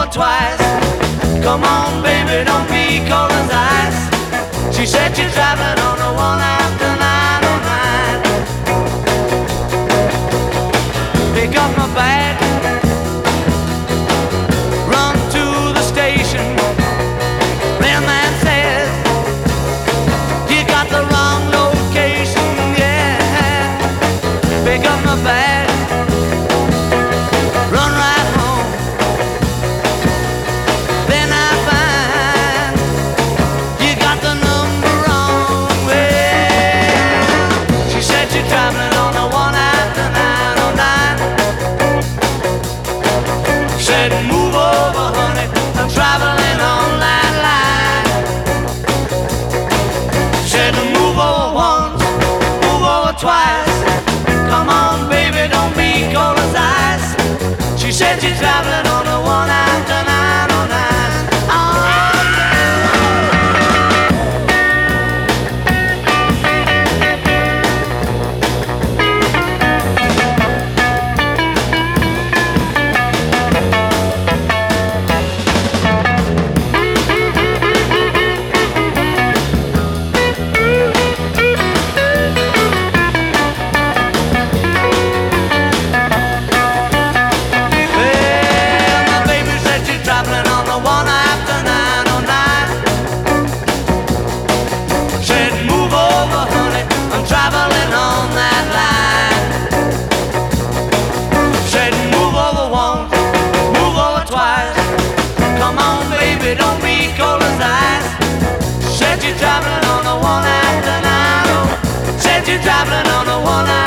over twice. Come on, baby, don't be cold as ice. She said you're traveling on the one after 909. Pick up my bag, run to the station. Mailman says you got the wrong location, yeah. Pick up my bag, run right home. Then I find you got the number wrong, well, she said you're traveling on the one after 909. Said move over, honey, I'm traveling on that line. Said move over once, move over twice. Come on, baby, don't be cold as ice. She said she's traveling on the one after 909. Oh, traveling on that line. Said move over once, move over twice. Come on, baby, don't be cold as ice. Said you're traveling on the one after 9. Said you're traveling on the one after